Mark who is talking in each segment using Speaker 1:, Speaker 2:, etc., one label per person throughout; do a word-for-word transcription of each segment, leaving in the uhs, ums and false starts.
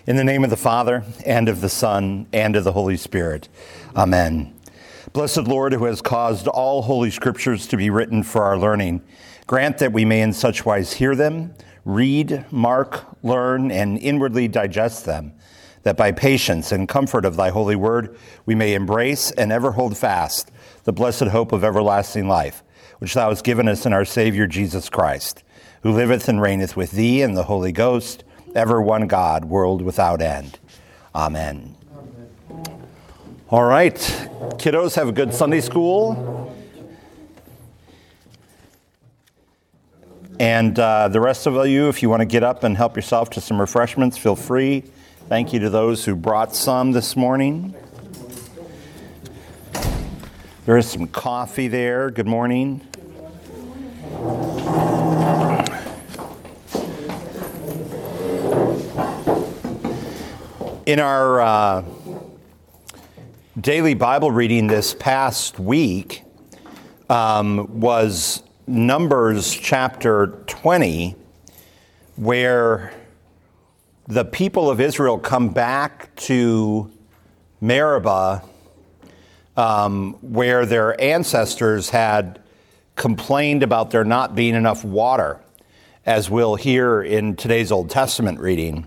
Speaker 1: In the name of the Father, and of the Son, and of the Holy Spirit. Amen. Blessed Lord, who has caused all holy scriptures to be written for our learning, grant that we may in such wise hear them, read, mark, learn, and inwardly digest them, that by patience and comfort of thy holy word we may embrace and ever hold fast the blessed hope of everlasting life, which thou hast given us in our Savior Jesus Christ, who liveth and reigneth with thee and the Holy Ghost, ever one God, world without end. Amen. Amen. All right, kiddos, have a good Sunday school. And uh, the rest of you, if you want to get up and help yourself to some refreshments, feel free. Thank you to those who brought some this morning. There is some coffee there. Good morning. In our uh, daily Bible reading this past week um, was Numbers chapter twenty, where the people of Israel come back to Meribah, um, where their ancestors had complained about there not being enough water, as we'll hear in today's Old Testament reading.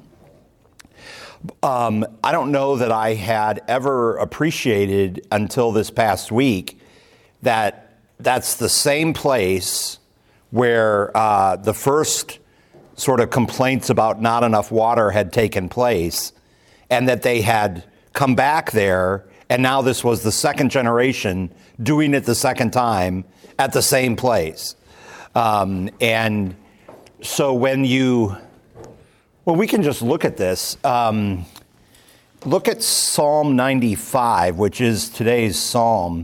Speaker 1: Um, I don't know that I had ever appreciated until this past week that that's the same place where uh, the first sort of complaints about not enough water had taken place, and that they had come back there, and now this was the second generation doing it the second time at the same place. Um, and so when you... Well, we can just look at this. Um, look at Psalm ninety-five, which is today's psalm.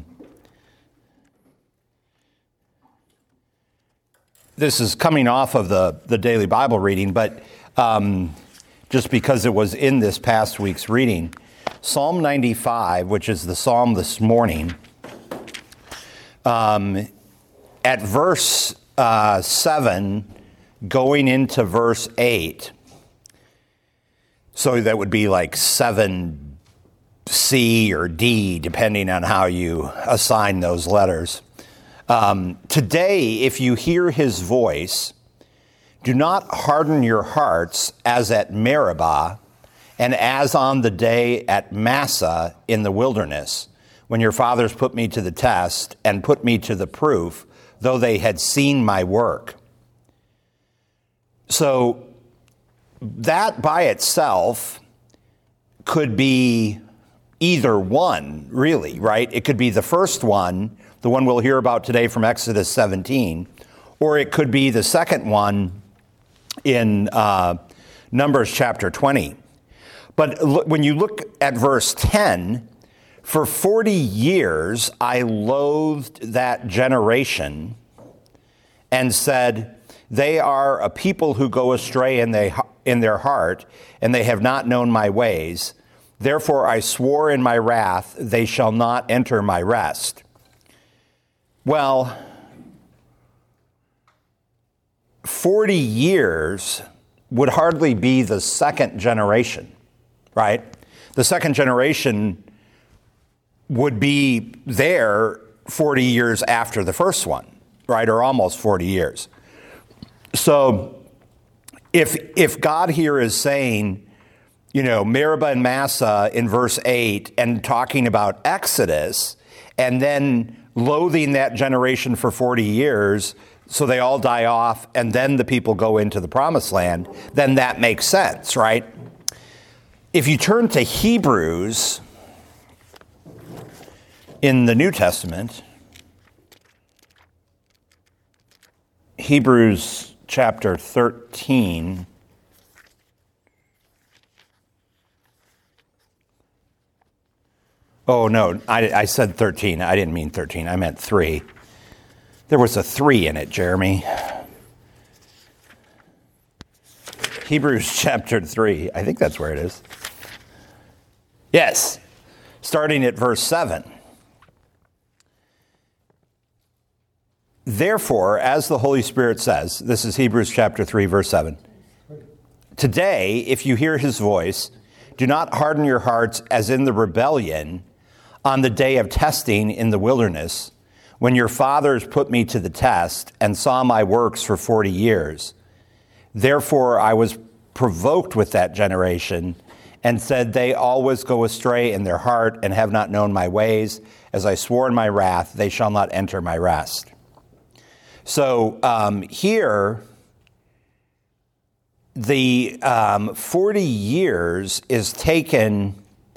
Speaker 1: This is coming off of the, the daily Bible reading, but um, just because it was in this past week's reading. Psalm ninety-five, which is the psalm this morning, um, at verse uh, seven, going into verse eight, so that would be like seven C or D, depending on how you assign those letters. Um, Today, if you hear his voice, do not harden your hearts as at Meribah and as on the day at Massah in the wilderness, when your fathers put me to the test and put me to the proof, though they had seen my work. So, that by itself could be either one, really, right? It could be the first one, the one we'll hear about today from Exodus seventeen, or it could be the second one in uh, Numbers chapter twenty. But look, when you look at verse ten, for forty years I loathed that generation and said, they are a people who go astray in, they, in their heart, and they have not known my ways. Therefore I swore in my wrath, they shall not enter my rest. Well, forty years would hardly be the second generation, right? The second generation would be there forty years after the first one, right? Or almost forty years. So if if God here is saying, you know, Meribah and Massah in verse eight and talking about Exodus and then loathing that generation for forty years so they all die off and then the people go into the promised land, then that makes sense, right? If you turn to Hebrews in the New Testament, Hebrews chapter thirteen. Oh, no, I, I said thirteen. I didn't mean thirteen. I meant three. There was a three in it, Jeremy. Hebrews chapter three. I think that's where it is. Yes, starting at verse seven. Therefore, as the Holy Spirit says, this is Hebrews chapter three, verse seven. Today, if you hear his voice, Do not harden your hearts as in the rebellion on the day of testing in the wilderness, when your fathers put me to the test and saw my works for forty years. Therefore I was provoked with that generation and said, they always go astray in their heart and have not known my ways. As I swore in my wrath, they shall not enter my rest. So um, here, the um, forty years is taken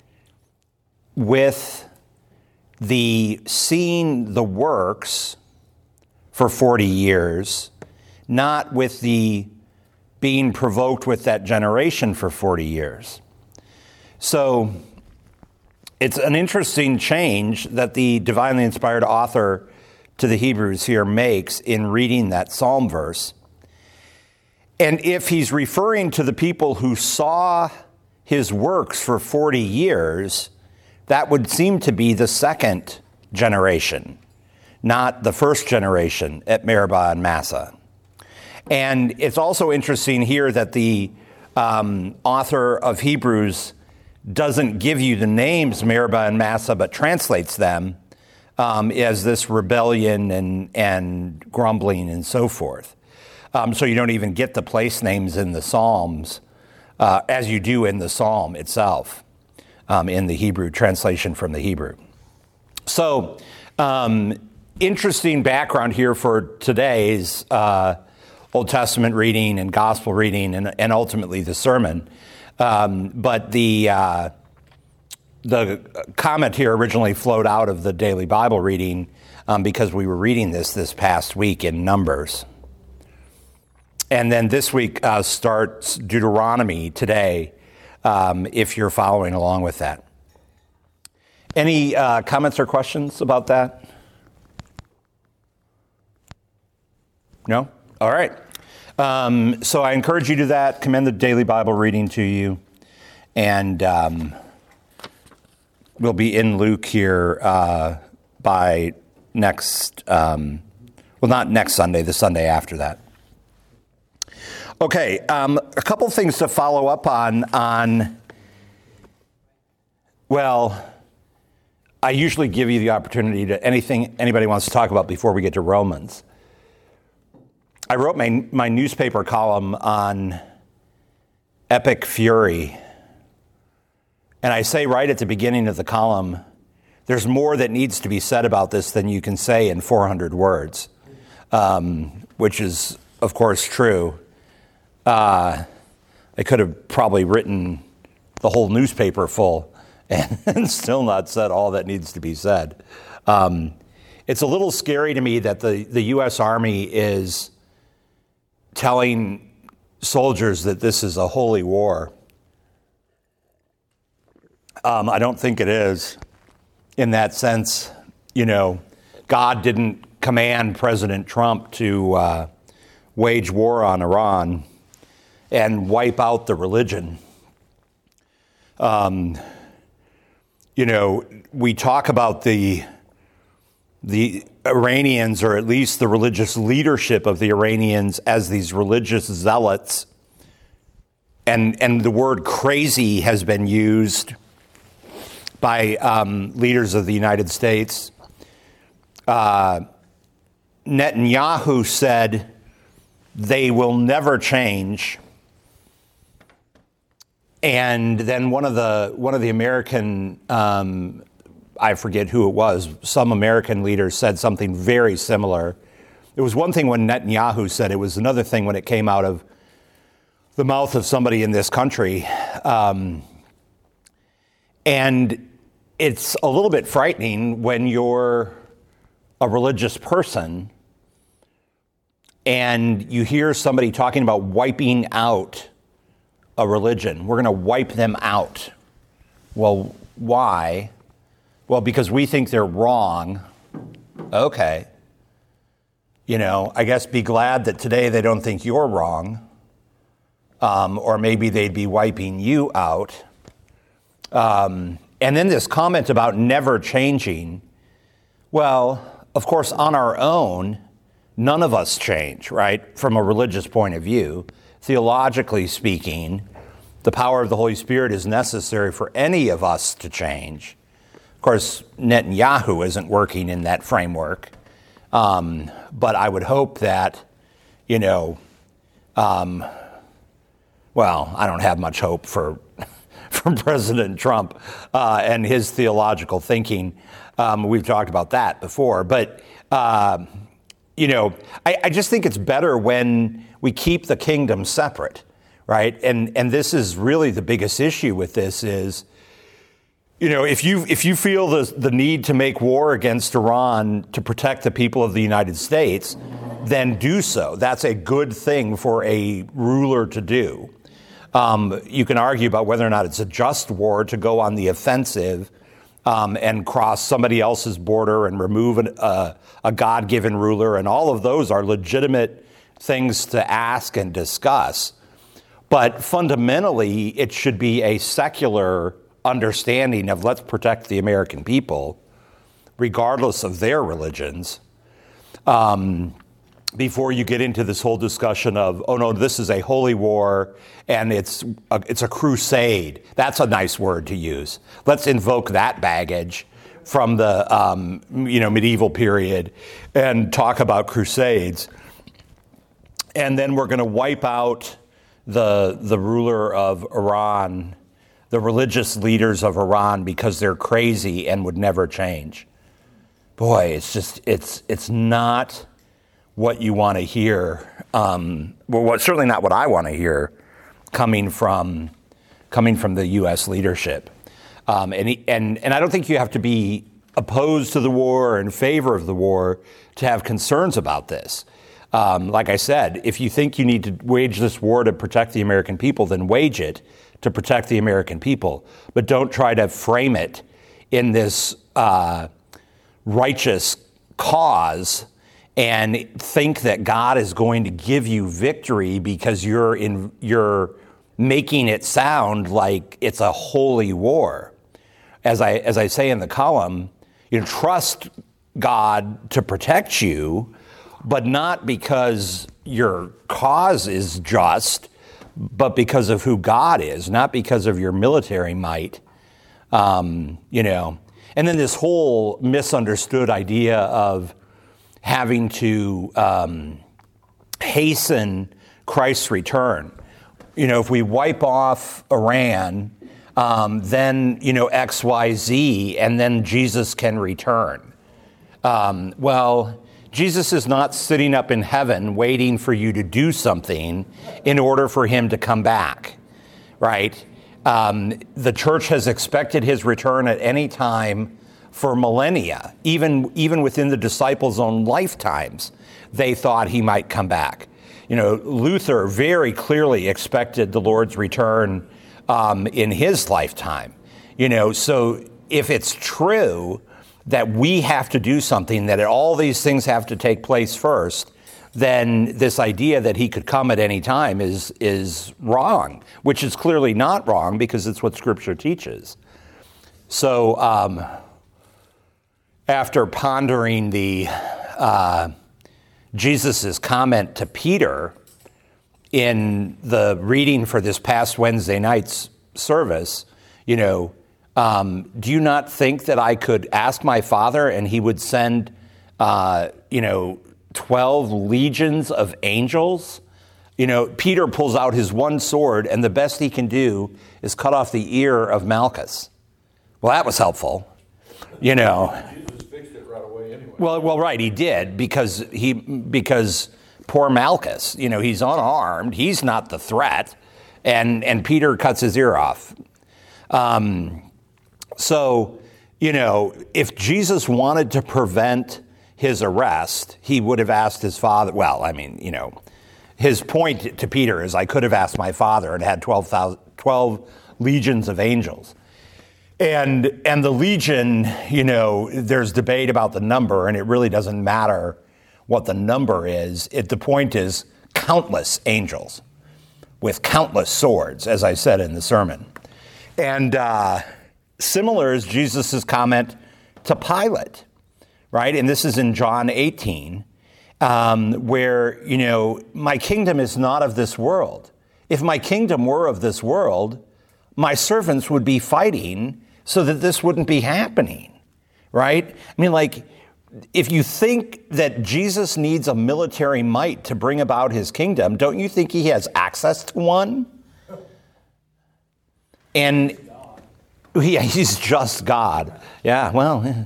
Speaker 1: with the seeing the works for forty years, not with the being provoked with that generation for forty years. So it's an interesting change that the divinely inspired author to the Hebrews here makes in reading that psalm verse. And if he's referring to the people who saw his works for forty years, that would seem to be the second generation, not the first generation at Meribah and Massah. And it's also interesting here that the um, author of Hebrews doesn't give you the names Meribah and Massah, but translates them um, as this rebellion and, and grumbling and so forth. Um, so you don't even get the place names in the Psalms uh, as you do in the Psalm itself, um, in the Hebrew translation from the Hebrew. So um, interesting background here for today's uh, Old Testament reading and gospel reading and, and ultimately the sermon. Um, but the uh, the comment here originally flowed out of the daily Bible reading um, because we were reading this this past week in Numbers. And then this week uh, starts Deuteronomy today, um, if you're following along with that. Any uh, comments or questions about that? No? All right. Um, so I encourage you to do that. Commend the daily Bible reading to you. And um, we'll be in Luke here uh, by next, um, well, not next Sunday, the Sunday after that. Okay, um, a couple things to follow up on, on, well, I usually give you the opportunity to anything anybody wants to talk about before we get to Romans. I wrote my, my newspaper column on epic fury. And I say right at the beginning of the column, there's more that needs to be said about this than you can say in four hundred words, um, which is, of course, true. Uh, I could have probably written the whole newspaper full and, and still not said all that needs to be said. Um, it's a little scary to me that the, the U S Army is telling soldiers that this is a holy war. Um, I don't think it is in that sense. You know, God didn't command President Trump to uh, wage war on Iran and wipe out the religion. Um, you know, we talk about the the Iranians, or at least the religious leadership of the Iranians, as these religious zealots. And, and the word crazy has been used by um, leaders of the United States. Uh, Netanyahu said they will never change. And then one of the one of the American, um, I forget who it was, some American leaders said something very similar. It was one thing when Netanyahu said it, was another thing when it came out of the mouth of somebody in this country. Um, and it's a little bit frightening when you're a religious person and you hear somebody talking about wiping out a religion. We're going to wipe them out. Well, why? Well, because we think they're wrong. Okay. You know, I guess be glad that today they don't think you're wrong. Um, or maybe they'd be wiping you out. Um, and then this comment about never changing. Well, of course, on our own, none of us change, right? From a religious point of view, theologically speaking, the power of the Holy Spirit is necessary for any of us to change. Of course, Netanyahu isn't working in that framework, um, but I would hope that, you know, um, well, I don't have much hope for from President Trump uh, and his theological thinking. Um, we've talked about that before, but uh, you know, I, I just think it's better when we keep the kingdom separate, right? And and this is really the biggest issue with this is, you know, if you if you feel the the need to make war against Iran to protect the people of the United States, then do so. That's a good thing for a ruler to do. Um, you can argue about whether or not it's a just war to go on the offensive um, and cross somebody else's border and remove an, uh, a God-given ruler, and all of those are legitimate things to ask and discuss. But fundamentally, it should be a secular understanding of let's protect the American people, regardless of their religions. Um, before you get into this whole discussion of, oh no, this is a holy war and it's a, it's a crusade. That's a nice word to use. Let's invoke that baggage from the um, you know medieval period and talk about crusades. And then we're going to wipe out the the ruler of Iran, the religious leaders of Iran, because they're crazy and would never change. Boy, it's just it's it's not what you want to hear. Um, well, what, certainly not what I want to hear coming from coming from the U S leadership. Um, and, he, and and I don't think you have to be opposed to the war or in favor of the war to have concerns about this. Um, like I said, if you think you need to wage this war to protect the American people, then wage it to protect the American people. But don't try to frame it in this uh, righteous cause and think that God is going to give you victory because you're in you're making it sound like it's a holy war. As I as I say in the column, you know, trust God to protect you, but not because your cause is just, but because of who God is, not because of your military might. Um, you know, and then this whole misunderstood idea of having to um, hasten Christ's return. You know, if we wipe off Iran, um, then, you know, X, Y, Z, and then Jesus can return. Um, well, Jesus is not sitting up in heaven waiting for you to do something in order for him to come back, right? Um, the church has expected his return at any time for millennia. Even, even within the disciples' own lifetimes, they thought he might come back. You know, Luther very clearly expected the Lord's return um, in his lifetime. You know, so if it's true that we have to do something, that all these things have to take place first, then this idea that he could come at any time is is wrong, which is clearly not wrong because it's what Scripture teaches. So um, after pondering the uh, Jesus's comment to Peter in the reading for this past Wednesday night's service, you know, Um, do you not think that I could ask my Father and he would send, uh, you know, twelve legions of angels? You know, Peter pulls out his one sword and the best he can do is cut off the ear of Malchus. Well, that was helpful, you know.
Speaker 2: Jesus fixed it right away anyway.
Speaker 1: Well, well, right, he did because he because poor Malchus, you know, he's unarmed, he's not the threat, and and Peter cuts his ear off. Um, So, you know, if Jesus wanted to prevent his arrest, he would have asked his father. Well, I mean, you know, his point to Peter is I could have asked my Father and had twelve, twelve legions of angels. And and the legion, you know, there's debate about the number, and it really doesn't matter what the number is. It, the point is countless angels with countless swords, as I said in the sermon. And uh similar is Jesus' comment to Pilate, right? And this is in John eighteen, um, where, you know, my kingdom is not of this world. if my kingdom were of this world, my servants would be fighting so that this wouldn't be happening, right? I mean, like, if you think that Jesus needs a military might to bring about his kingdom, don't you think he has access to one? And he, he's just God. Yeah, well.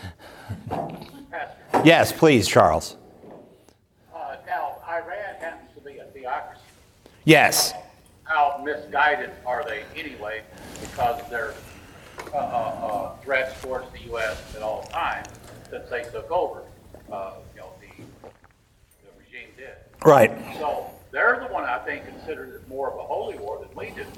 Speaker 1: Yes, please, Charles.
Speaker 3: Uh, now, Iran happens to be a theocracy.
Speaker 1: Yes.
Speaker 3: How misguided are they anyway? Because they're uh, uh, uh, threats towards the U S at all times since they took over. Uh, you know, the, the regime did.
Speaker 1: Right.
Speaker 3: So they're the one I think considered it more of a holy war than we do.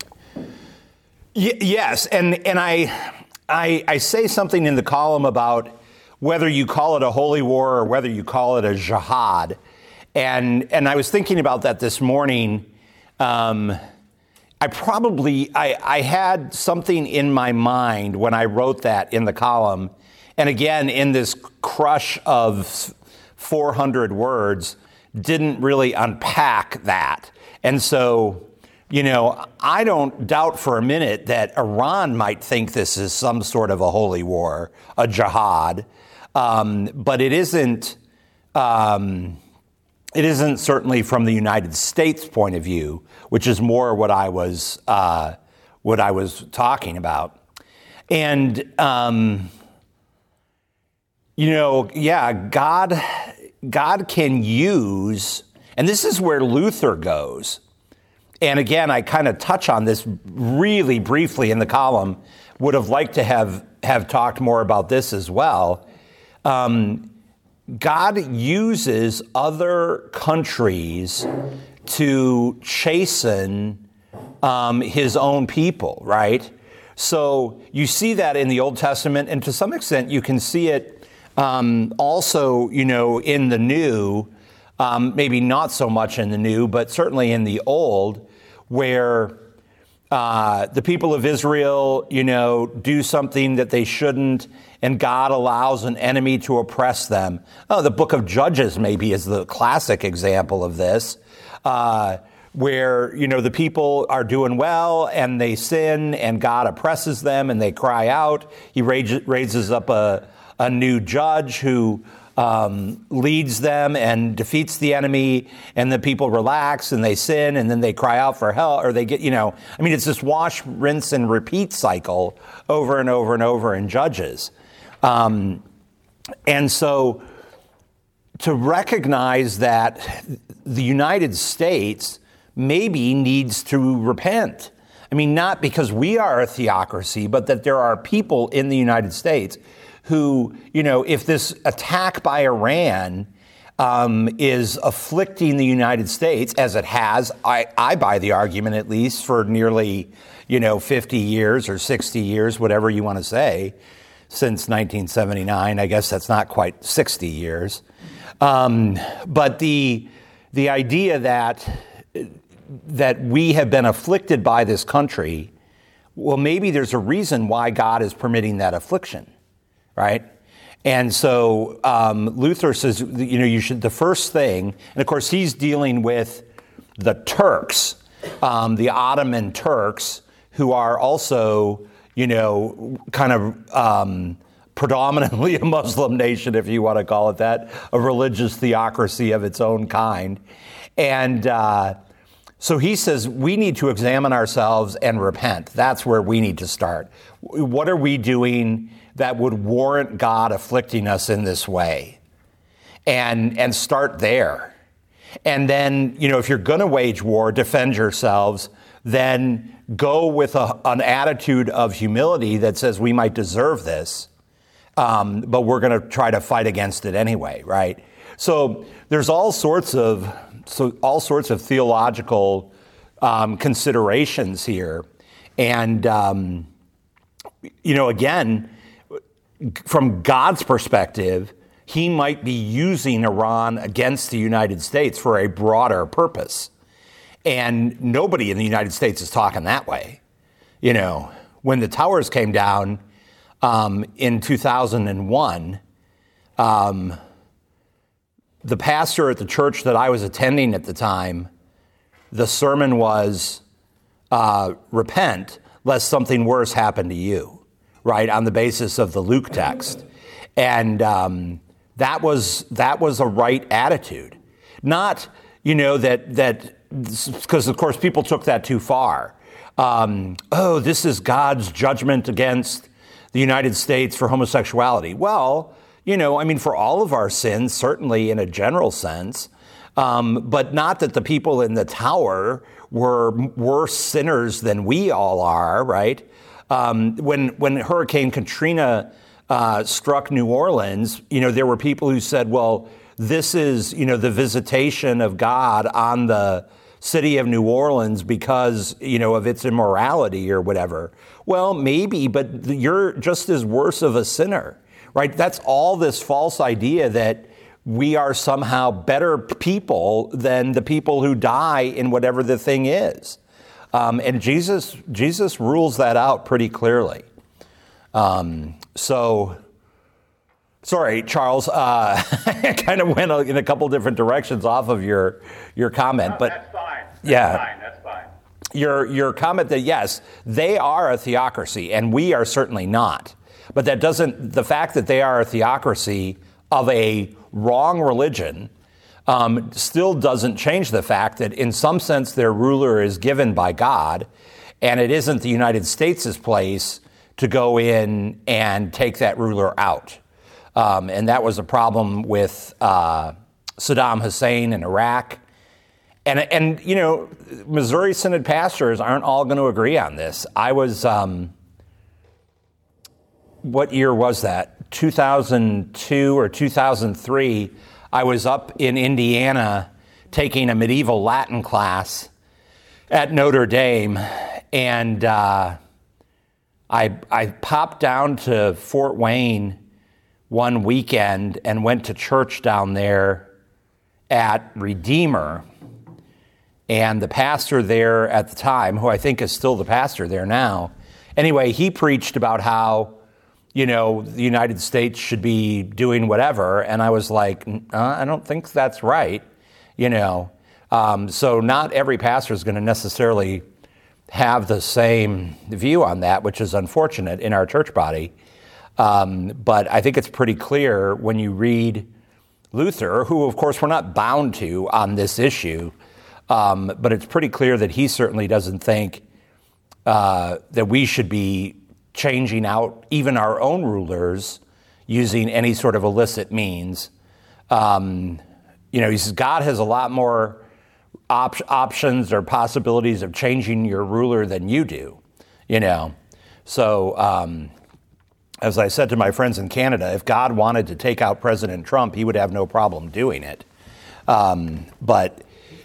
Speaker 1: Y- yes, and and I, I I say something in the column about whether you call it a holy war or whether you call it a jihad, and and I was thinking about that this morning. Um, I probably I, I had something in my mind when I wrote that in the column, and again in this crush of four hundred words, didn't really unpack that, and so. You know, I don't doubt for a minute that Iran might think this is some sort of a holy war, a jihad, um, but it isn't. Um, it isn't certainly from the United States point of view, which is more what I was uh, what I was talking about. And um, you know, yeah, God, God can use, and this is where Luther goes. And again, I kind of touch on this really briefly in the column. Would have liked to have, have talked more about this as well. Um, God uses other countries to chasten um, his own people, right? So you see that in the Old Testament, and to some extent you can see it um, also, you know, in the New. Um, maybe not so much in the New, but certainly in the Old, where uh, the people of Israel, you know, do something that they shouldn't, and God allows an enemy to oppress them. Oh, the book of Judges maybe is the classic example of this, uh, where, you know, the people are doing well and they sin and God oppresses them and they cry out. He raises up a, a new judge who Um, leads them and defeats the enemy, and the people relax and they sin, and then they cry out for help, or they get, you know, I mean, it's this wash, rinse, and repeat cycle over and over and over in Judges. Um, and so to recognize that the United States maybe needs to repent. I mean, not because we are a theocracy, but that there are people in the United States who, you know, if this attack by Iran um, is afflicting the United States, as it has, I, I buy the argument at least for nearly, you know, fifty years or sixty years, whatever you want to say, since nineteen seventy-nine. I guess that's not quite sixty years. Um, but the the idea that that we have been afflicted by this country, well, maybe there's a reason why God is permitting that affliction. Right? And so um, Luther says, you know, you should, the first thing, and of course he's dealing with the Turks, um, the Ottoman Turks, who are also, you know, kind of um, predominantly a Muslim nation, if you want to call it that, a religious theocracy of its own kind. And uh, so he says we need to examine ourselves and repent. That's where we need to start. What are we doing that would warrant God afflicting us in this way? And and start there. And then, you know, if you're going to wage war, defend yourselves, then go with a, an attitude of humility that says we might deserve this, um, but we're going to try to fight against it anyway, right? So there's all sorts of so all sorts of theological um, considerations here. And, um, you know, again, from God's perspective, he might be using Iran against the United States for a broader purpose. And nobody in the United States is talking that way. You know, when the towers came down um, in two thousand one, um, the pastor at the church that I was attending at the time the sermon was uh, repent lest something worse happen to you, right, on the basis of the Luke text. And um, that was that was a right attitude. Not, you know, that, that because, of course, people took that too far. Um, oh, this is God's judgment against the United States for homosexuality. Well, you know, I mean, for all of our sins, certainly in a general sense, um, but not that the people in the tower were worse sinners than we all are, right? Um, when when Hurricane Katrina uh, struck New Orleans, you know, there were people who said, well, this is, you know, the visitation of God on the city of New Orleans because, you know, of its immorality or whatever. Well, maybe, but you're just as worse of a sinner, right? That's all this false idea that we are somehow better people than the people who die in whatever the thing is. Um, and Jesus, Jesus rules that out pretty clearly. Um, so, sorry, Charles, uh, I kind of went in a couple different directions off of your your comment,
Speaker 3: No,
Speaker 1: but
Speaker 3: that's fine. That's
Speaker 1: yeah,
Speaker 3: fine. That's fine.
Speaker 1: Your your comment that yes, they are a theocracy, and we are certainly not. But that doesn't. The fact that they are a theocracy of a wrong religion um, still doesn't change the fact that in some sense their ruler is given by God, and it isn't the United States' place to go in and take that ruler out. Um, and that was a problem with uh, Saddam Hussein in Iraq. And, and, you know, Missouri Synod pastors aren't all going to agree on this. I was, um, what year was that? two thousand two or two thousand three. I was up in Indiana taking a medieval Latin class at Notre Dame. And uh, I, I popped down to Fort Wayne one weekend and went to church down there at Redeemer. And the pastor there at the time, who I think is still the pastor there now, anyway, he preached about how, you know, the United States should be doing whatever. And I was like, uh, I don't think that's right, you know. Um, so not every pastor is going to necessarily have the same view on that, which is unfortunate in our church body. Um, but I think it's pretty clear when you read Luther, who, of course, we're not bound to on this issue, um, but it's pretty clear that he certainly doesn't think uh, that we should be changing out even our own rulers using any sort of illicit means. Um, you know, he says God has a lot more op- options or possibilities of changing your ruler than you do, you know. So, um, as I said to my friends in Canada, if God wanted to take out President Trump, he would have no problem doing it. Um, but,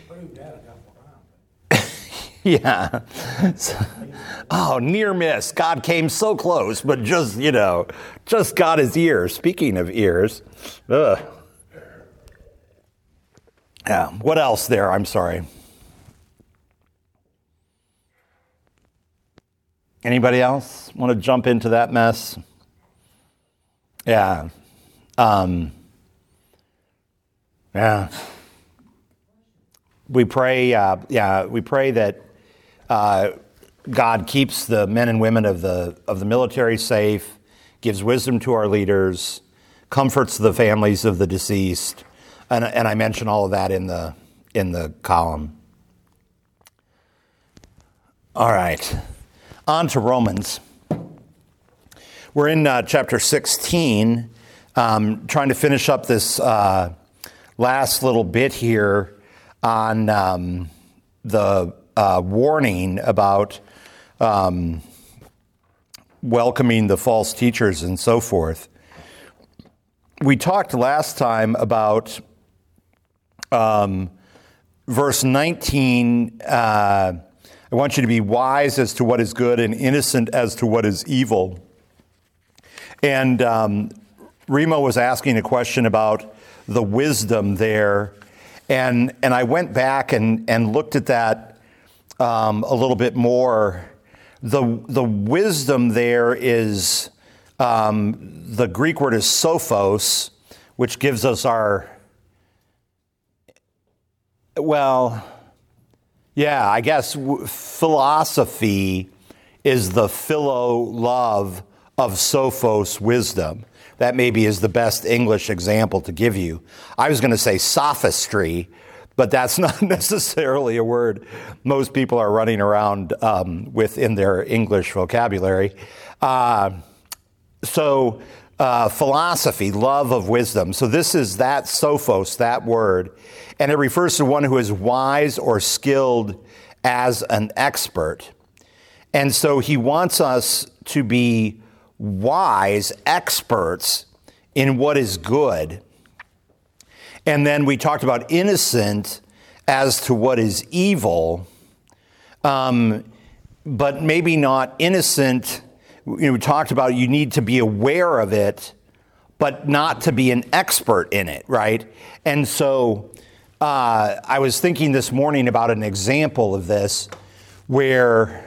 Speaker 1: yeah. So, oh, near miss. God came so close, but just, you know, just got his ear. Speaking of ears. Ugh. Yeah. What else there? I'm sorry. Anybody else want to jump into that mess? Yeah. Um, yeah. We pray, uh, yeah, we pray that uh, God keeps the men and women of the of the military safe, gives wisdom to our leaders, comforts the families of the deceased, and, and I mention all of that in the in the column. All right, on to Romans. We're in uh, chapter sixteen, um, trying to finish up this uh, last little bit here on um, the uh, warning about um, welcoming the false teachers and so forth. We talked last time about um, verse nineteen. Uh, I want you to be wise as to what is good and innocent as to what is evil. And um, Remo was asking a question about the wisdom there. And and I went back and, and looked at that um, a little bit more. The the wisdom there is, um, the Greek word is sophos, which gives us our, well, Yeah, I guess w- philosophy is the philo love of sophos wisdom. That maybe is the best English example to give you. I was going to say sophistry, but that's not necessarily a word most people are running around um, with in their English vocabulary. Uh, so uh, philosophy, love of wisdom. So this is that sophos, that word, and it refers to one who is wise or skilled as an expert. And so he wants us to be wise experts in what is good. And then we talked about innocent as to what is evil, um, but maybe not innocent. You know, we talked about you need to be aware of it, but not to be an expert in it, right? And so uh, I was thinking this morning about an example of this where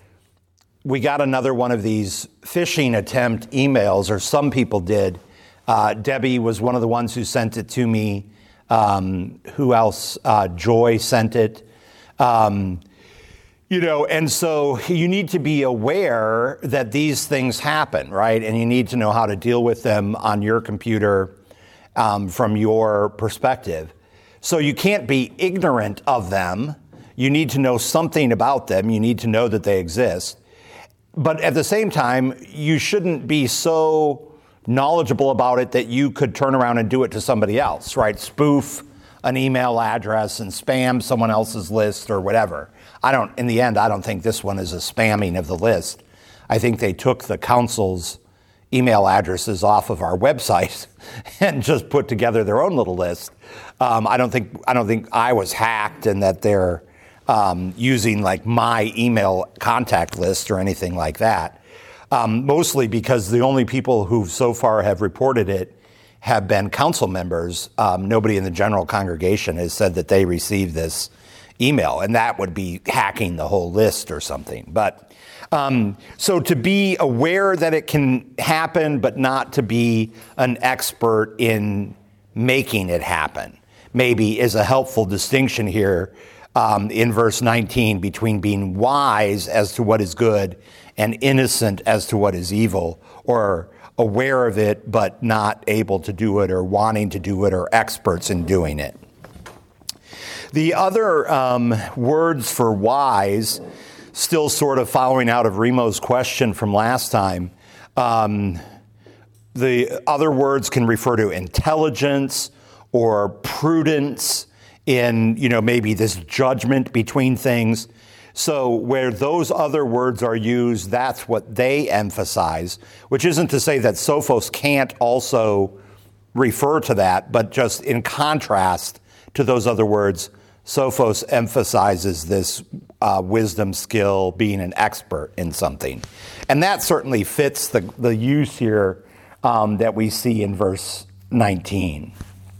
Speaker 1: we got another one of these phishing attempt emails, or some people did. Uh, Debbie was one of the ones who sent it to me. Um, who else? Uh, Joy sent it. Um, you know, and so you need to be aware that these things happen, right? And you need to know how to deal with them on your computer um, from your perspective. So you can't be ignorant of them. You need to know something about them. You need to know that they exist. But at the same time, you shouldn't be so knowledgeable about it that you could turn around and do it to somebody else, right? Spoof an email address and spam someone else's list or whatever. I don't, in the end, I don't think this one is a spamming of the list. I think they took the council's email addresses off of our website and just put together their own little list. Um, I don't think, I don't think I was hacked and that they're Um, using like my email contact list or anything like that. Um, mostly because the only people who so far have reported it have been council members. Um, nobody in the general congregation has said that they received this email, and that would be hacking the whole list or something. But um, so to be aware that it can happen, but not to be an expert in making it happen, maybe is a helpful distinction here. Um, in verse nineteen, between being wise as to what is good and innocent as to what is evil, or aware of it but not able to do it or wanting to do it or experts in doing it. The other um, words for wise, still sort of following out of Remo's question from last time, um, the other words can refer to intelligence or prudence, in, you know, maybe this judgment between things. So where those other words are used, that's what they emphasize, which isn't to say that sophos can't also refer to that, but just in contrast to those other words, sophos emphasizes this uh, wisdom, skill, being an expert in something. And that certainly fits the, the use here um, that we see in verse nineteen.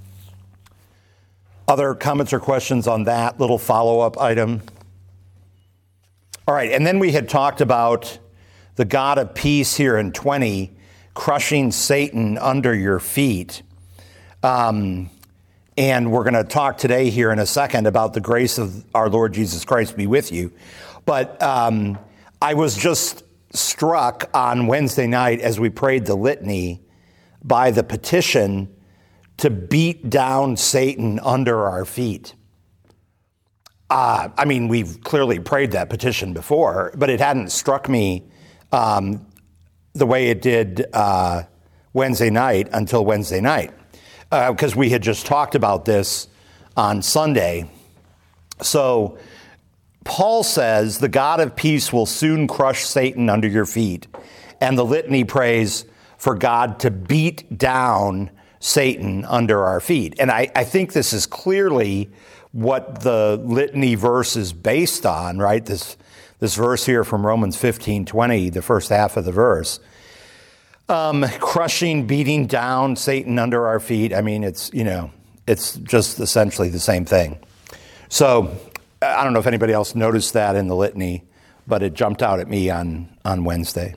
Speaker 1: Other comments or questions on that little follow-up item? All right, and then we had talked about the God of peace here in twenty, crushing Satan under your feet. Um, and we're going to talk today here in a second about the grace of our Lord Jesus Christ be with you. But um, I was just struck on Wednesday night as we prayed the litany by the petition to beat down Satan under our feet. Uh, I mean, we've clearly prayed that petition before, but it hadn't struck me um, the way it did uh, Wednesday night until Wednesday night, because uh, we had just talked about this on Sunday. So Paul says, the God of peace will soon crush Satan under your feet. And the litany prays for God to beat down Satan under our feet. And I, I think this is clearly what the litany verse is based on, right? This this verse here from Romans fifteen twenty, the first half of the verse. Um, crushing, beating down Satan under our feet. I mean, it's, you know, it's just essentially the same thing. So I don't know if anybody else noticed that in the litany, but it jumped out at me on, on Wednesday.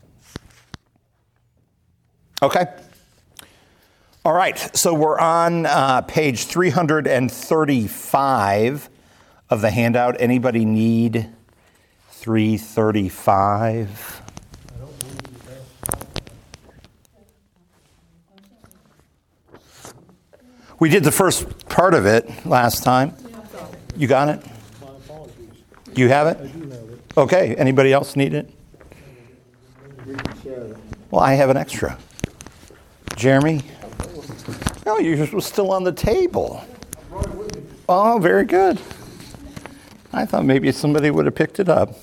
Speaker 1: Okay. All right, so we're on uh, page three hundred thirty-five of the handout. Anybody need three thirty-five? We did the first part of it last time. You got it? You have it? Okay. Anybody else need it? Well, I have an extra. Jeremy? No, you're still on the table. Oh, very good. I thought maybe somebody would have picked it up.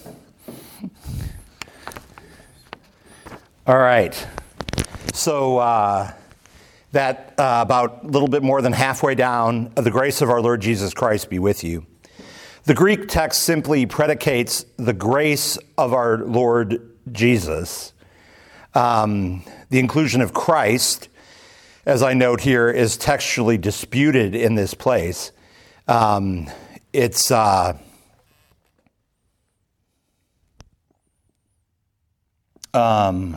Speaker 1: All right. So uh, that uh, about a little bit more than halfway down, the grace of our Lord Jesus Christ be with you. The Greek text simply predicates the grace of our Lord Jesus. Um, the inclusion of Christ, as I note here, is textually disputed in this place. Um, it's uh, um,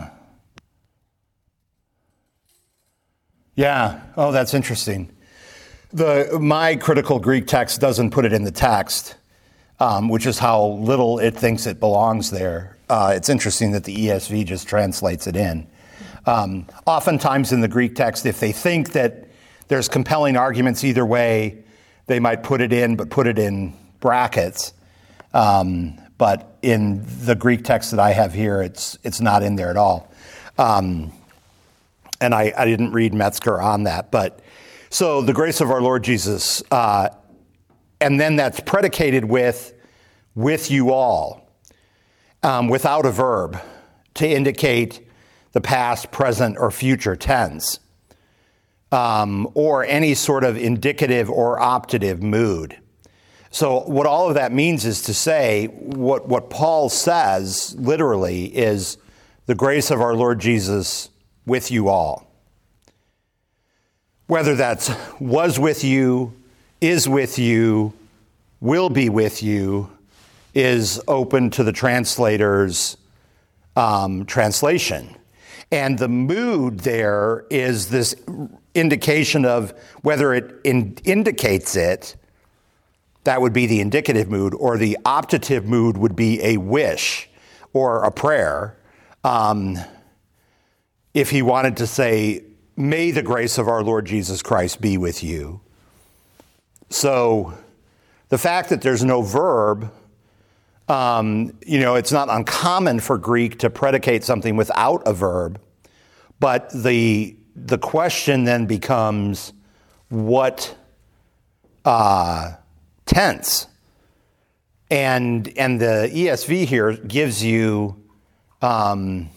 Speaker 1: yeah. Oh, that's interesting. The my critical Greek text doesn't put it in the text, um, which is how little it thinks it belongs there. Uh, it's interesting that the E S V just translates it in. Um, oftentimes in the Greek text, if they think that there's compelling arguments either way, they might put it in, but put it in brackets. Um, but in the Greek text that I have here, it's it's not in there at all. Um, and I, I didn't read Metzger on that. But so the grace of our Lord Jesus, uh, and then that's predicated with, with you all, um, without a verb to indicate the past, present, or future tense, um, or any sort of indicative or optative mood. So what all of that means is to say, what, what Paul says literally is the grace of our Lord Jesus with you all. Whether that's was with you, is with you, will be with you, is open to the translator's um, translation. And the mood there is this indication of whether it in, indicates it, that would be the indicative mood, or the optative mood would be a wish or a prayer. Um, if he wanted to say, may the grace of our Lord Jesus Christ be with you. So the fact that there's no verb, um, you know, it's not uncommon for Greek to predicate something without a verb, but the the question then becomes what uh, tense? And and the E S V here gives you um,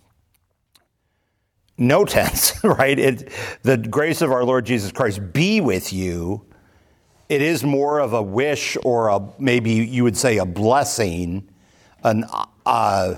Speaker 1: no tense, right? It, the grace of our Lord Jesus Christ be with you. It is more of a wish, or a maybe you would say a blessing, an uh,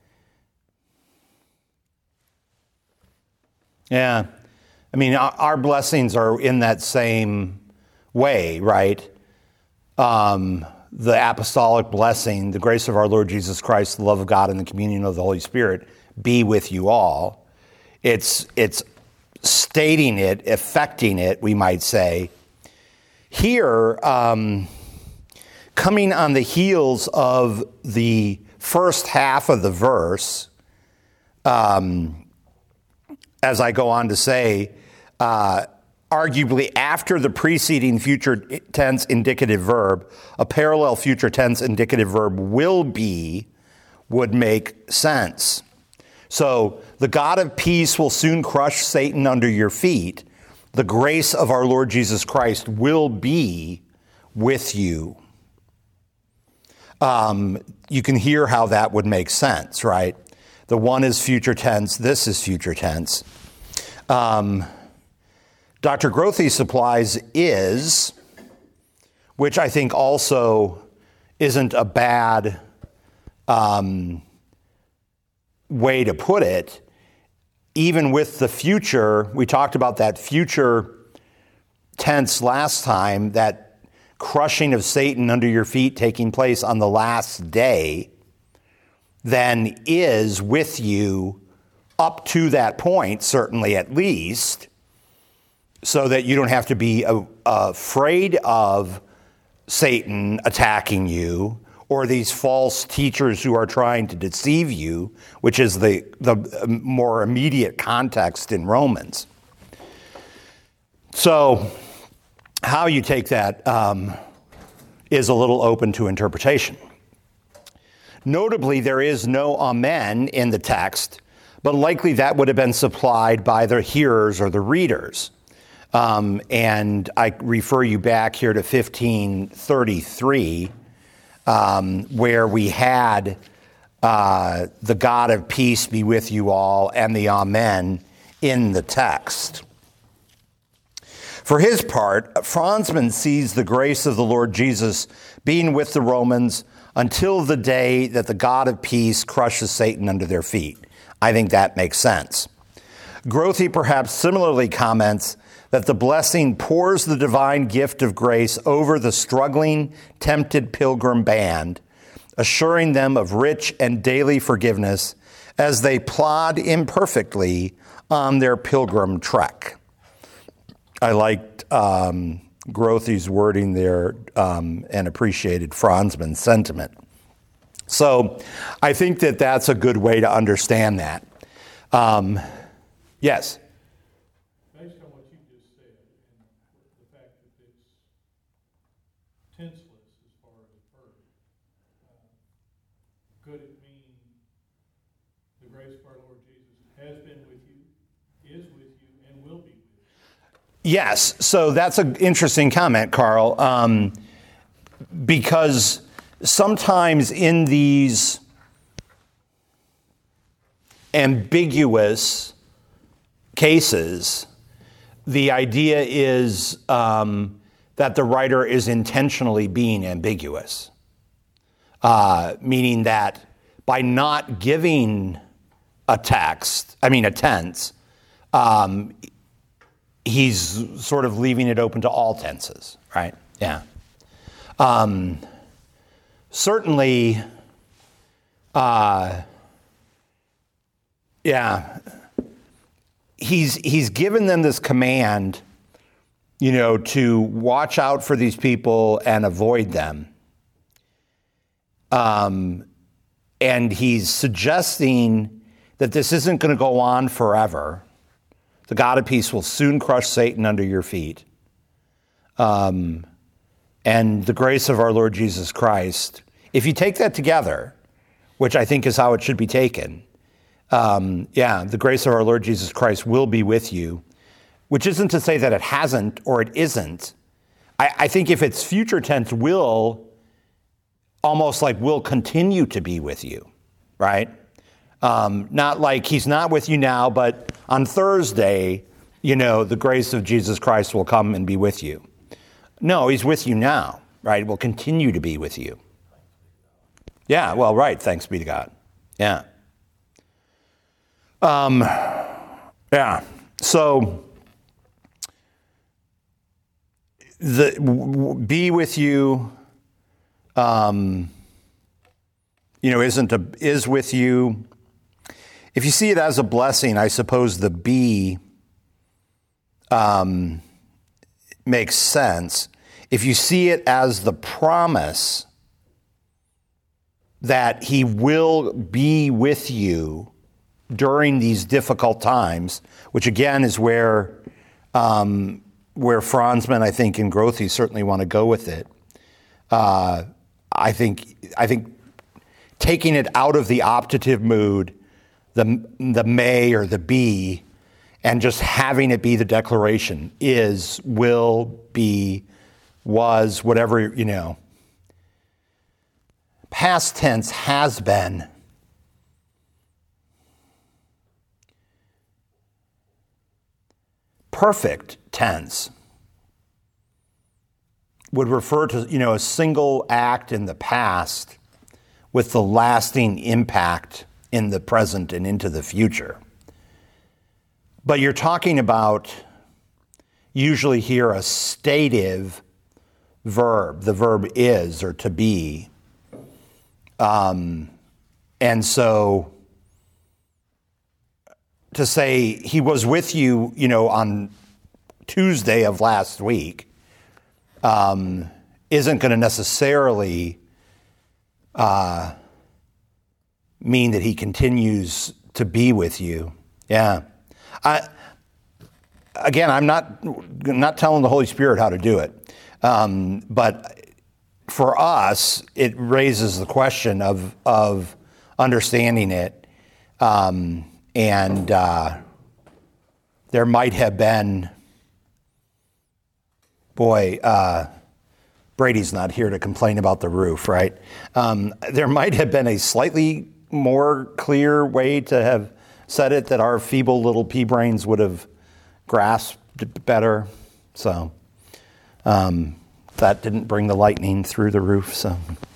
Speaker 1: yeah. I mean, our, our blessings are in that same way, right? Um, the apostolic blessing, the grace of our Lord Jesus Christ, the love of God, and the communion of the Holy Spirit be with you all. It's it's stating it, effecting it, we might say. Here, um, coming on the heels of the first half of the verse, um, as I go on to say, uh, arguably after the preceding future tense indicative verb, a parallel future tense indicative verb will be would make sense. So the God of peace will soon crush Satan under your feet. The grace of our Lord Jesus Christ will be with you. Um, you can hear how that would make sense, right? The one is future tense. This is future tense. Um, Doctor Grothe supplies is, which I think also isn't a bad um, way to put it. Even with the future, we talked about that future tense last time, that crushing of Satan under your feet taking place on the last day, then is with you up to that point, certainly at least, so that you don't have to be a, afraid of Satan attacking you, or these false teachers who are trying to deceive you, which is the, the more immediate context in Romans. So how you take that um, is a little open to interpretation. Notably, there is no amen in the text, but likely that would have been supplied by the hearers or the readers. Um, and I refer you back here to fifteen thirty-three, um, where we had uh, the God of peace be with you all and the amen in the text. For his part, Franzmann sees the grace of the Lord Jesus being with the Romans until the day that the God of peace crushes Satan under their feet. I think that makes sense. Grothe perhaps similarly comments that the blessing pours the divine gift of grace over the struggling, tempted pilgrim band, assuring them of rich and daily forgiveness as they plod imperfectly on their pilgrim trek. I liked um, Grothe's wording there um, and appreciated Franzmann's sentiment. So I think that that's a good way to understand that. Um, yes?
Speaker 2: Based on what you just said, and the fact that it's tenseless as far as verb, uh, could it mean the grace of our Lord Jesus has been with you, is with you, and will be with you?
Speaker 1: Yes, so that's an interesting comment, Carl, um, because sometimes in these ambiguous cases, the idea is um, that the writer is intentionally being ambiguous, uh, meaning that by not giving a text, I mean a tense, um, he's sort of leaving it open to all tenses, right? Yeah. Um, certainly, uh, yeah, he's he's given them this command, you know, to watch out for these people and avoid them. Um, and he's suggesting that this isn't going to go on forever. The God of peace will soon crush Satan under your feet. Um, and the grace of our Lord Jesus Christ, if you take that together, which I think is how it should be taken, um, yeah, the grace of our Lord Jesus Christ will be with you, which isn't to say that it hasn't or it isn't. I, I think if it's future tense, will, almost like will continue to be with you, right? Um, not like he's not with you now, but on Thursday, you know, the grace of Jesus Christ will come and be with you. No, he's with you now, right? Will continue to be with you. Yeah, well, right. Thanks be to God. Yeah. Um, yeah. So, the w- be with you, um, you know, isn't a, is with you. If you see it as a blessing, I suppose the be um, makes sense. If you see it as the promise that he will be with you during these difficult times, which again is where um, where Franzmann, I think, and Grothe certainly want to go with it. Uh, I think I think taking it out of the optative mood, the the may or the be, and just having it be the declaration is, will, be, was, whatever, you know. Past tense has been. Perfect tense would refer to, you know, a single act in the past with the lasting impact in the present and into the future. But you're talking about usually here a stative verb. The verb is or to be. Um, and so to say he was with you, you know, on Tuesday of last week, um, isn't going to necessarily uh, mean that he continues to be with you. Yeah. I, again, I'm not not telling the Holy Spirit how to do it. Um, but for us, it raises the question of, of understanding it. Um, and uh, there might have been, boy, uh, Brady's not here to complain about the roof, right? Um, there might have been a slightly more clear way to have said it that our feeble little pea brains would have grasped better. So um, that didn't bring the lightning through the roof. So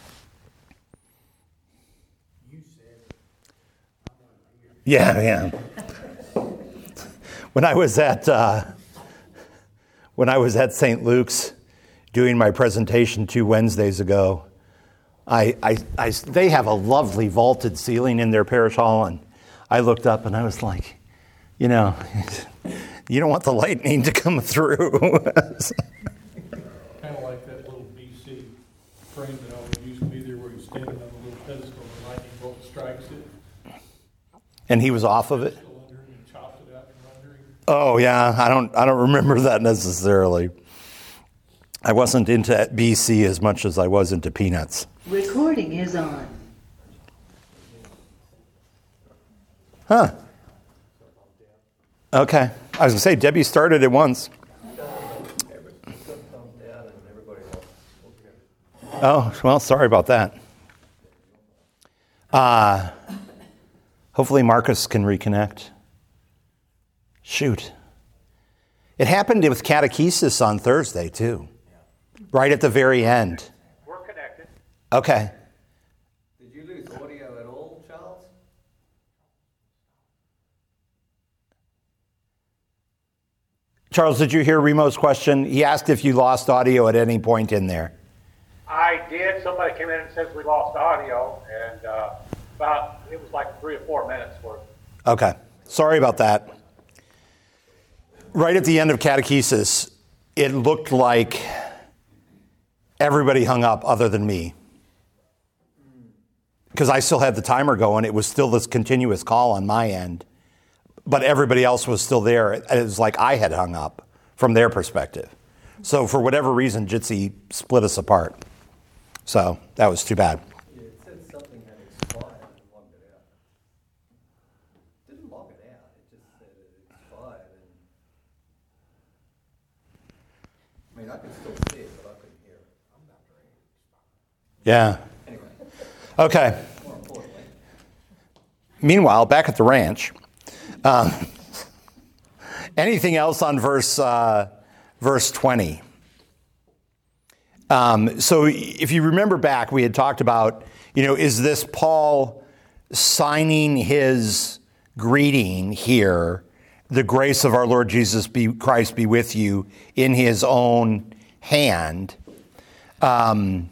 Speaker 1: yeah, yeah. When I was at uh, when I was at Saint Luke's doing my presentation two Wednesdays ago, I, I, I they have a lovely vaulted ceiling in their parish hall, and I looked up and I was like, you know, you don't want the lightning to come through.
Speaker 2: Kind of like that little B C frame that always used to be there where you're standing on a little pedestal and the lightning bolt strikes it.
Speaker 1: And he was off of it?
Speaker 2: Still under it and chopped it out from under him.
Speaker 1: Oh yeah, I don't I don't remember that necessarily. I wasn't into B C as much as I was into peanuts.
Speaker 4: Recording is on.
Speaker 1: Huh. Okay. I was going to say, Debbie started it once. Oh, well, sorry about that. Uh, hopefully Marcus can reconnect. Shoot. It happened with catechesis on Thursday, too. Right at the very end.
Speaker 3: We're connected.
Speaker 1: Okay.
Speaker 5: Did you lose audio at all, Charles?
Speaker 1: Charles, did you hear Remo's question? He asked if you lost audio at any point in there.
Speaker 3: I did. Somebody came in and says we lost audio, and uh, about it was like three or four minutes worth.
Speaker 1: Okay. Sorry about that. Right at the end of catechesis, it looked like everybody hung up other than me. Because I still had the timer going. It was still this continuous call on my end. But everybody else was still there. It was like I had hung up from their perspective. So for whatever reason, Jitsi split us apart. So that was too bad.
Speaker 5: Yeah, it said something had expired and logged it out. It didn't log it out. It just said it expired. And I mean, I could still see it, but I couldn't hear it. I'm not very
Speaker 1: Yeah.
Speaker 5: Anyway,
Speaker 1: Okay.
Speaker 5: more importantly,
Speaker 1: Meanwhile, back at the ranch, um, anything else on verse uh, verse twenty? Um, so if you remember back, we had talked about, you know, is this Paul signing his greeting here, the grace of our Lord Jesus be, Christ be with you, in his own hand, um,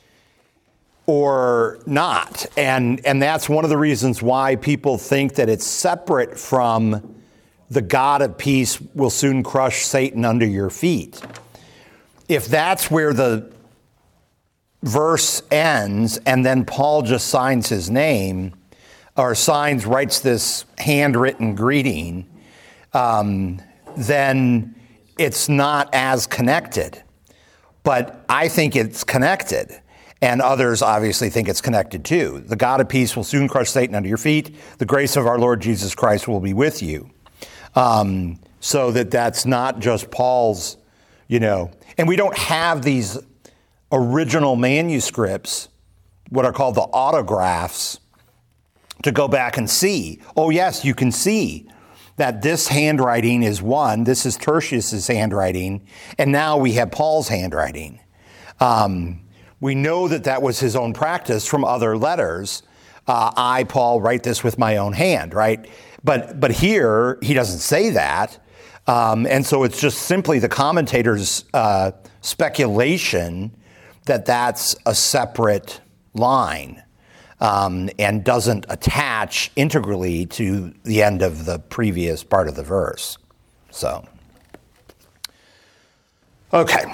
Speaker 1: or not? And, and that's one of the reasons why people think that it's separate from the God of peace will soon crush Satan under your feet. If that's where the verse ends and then Paul just signs his name or signs, writes this handwritten greeting, um, then it's not as connected. But I think it's connected. And others obviously think it's connected too. The God of peace will soon crush Satan under your feet. The grace of our Lord Jesus Christ will be with you. Um, so that that's not just Paul's, you know, and we don't have these original manuscripts, what are called the autographs, to go back and see. Oh, yes, you can see that this handwriting is one. This is Tertius's handwriting. And now we have Paul's handwriting. Um, we know that that was his own practice from other letters. Uh, I, Paul, write this with my own hand, right? But, but here, he doesn't say that. Um, and so it's just simply the commentator's uh, speculation that that's a separate line um, and doesn't attach integrally to the end of the previous part of the verse. So, okay.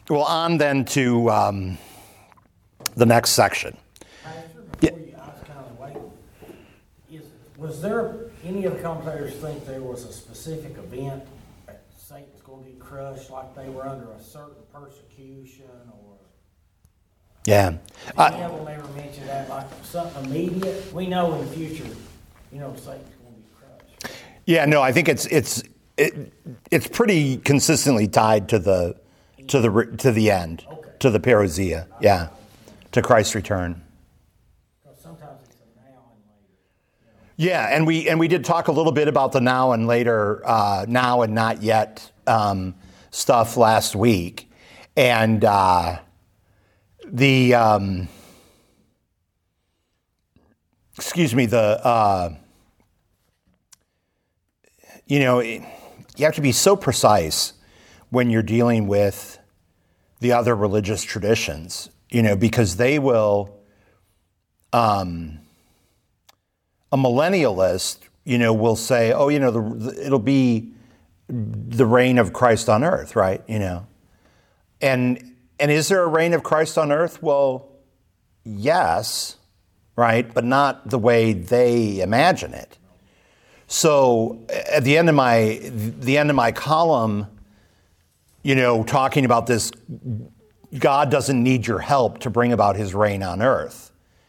Speaker 1: well, on then to um, the next section.
Speaker 4: Pastor, before you, I was kind of waiting. Is, was there, any of the commentators think there was a specific event that Satan's going to be crushed, like they were under a certain persecution, or
Speaker 1: Yeah.
Speaker 4: did
Speaker 1: Uh,
Speaker 4: any of them ever mention that, like something immediate? We know in the future, you know, Satan's going to be crushed.
Speaker 1: yeah, no, I think it's it's it, it's pretty consistently tied to the to the re- to the end,
Speaker 4: Okay.
Speaker 1: to the parousia. Yeah, to Christ's return.
Speaker 4: Because sometimes it's a now and later.
Speaker 1: Yeah, and we and we did talk a little bit about the now and later, uh, now and not yet um, stuff last week, and uh, the um, excuse me, the uh, you know, it, you have to be so precise when you're dealing with the other religious traditions, you know, because they will. Um, A millennialist, you know, will say, "Oh, you know, the, the, it'll be the reign of Christ on earth, right?" You know, and and is there a reign of Christ on earth? Well, yes, right, but not the way they imagine it. So at the end of my the end of my column, you know, talking about this, God doesn't need your help to bring about His reign on earth.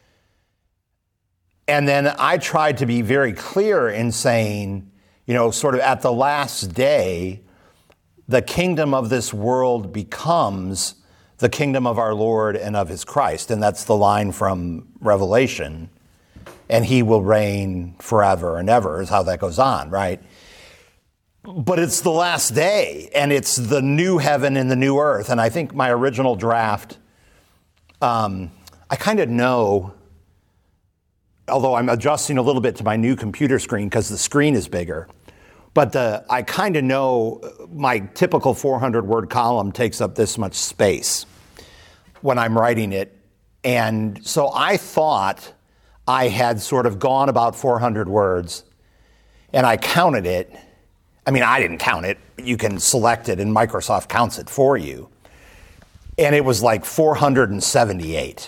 Speaker 1: And then I tried to be very clear in saying, you know, sort of at the last day, the kingdom of this world becomes the kingdom of our Lord and of His Christ. And that's the line from Revelation. And He will reign forever and ever is how that goes on, right? But it's the last day, and it's the new heaven and the new earth. And I think my original draft, um, I kind of know, although I'm adjusting a little bit to my new computer screen because the screen is bigger. But the, I kind of know my typical four hundred word column takes up this much space when I'm writing it. And so I thought I had sort of gone about four hundred words, and I counted it. I mean, I didn't count it. You can select it, and Microsoft counts it for you. And it was like four hundred seventy-eight.